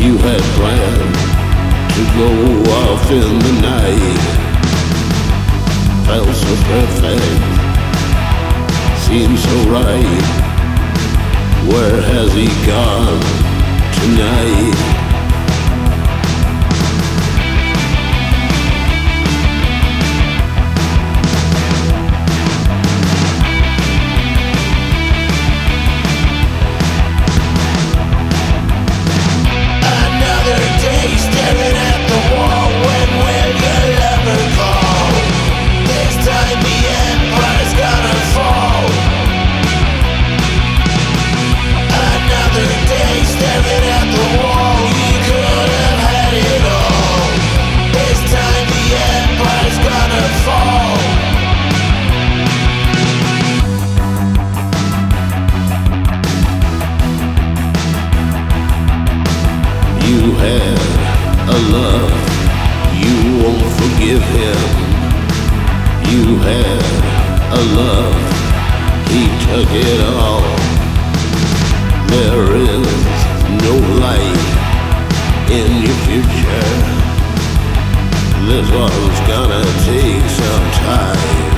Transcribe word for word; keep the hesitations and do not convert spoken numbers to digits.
You had planned to go off in the night. Felt so perfect, seemed so right. Where has he gone tonight? You had a love, you won't forgive him. You had a love, he took it all. There is no light in your future. This one's gonna take some time.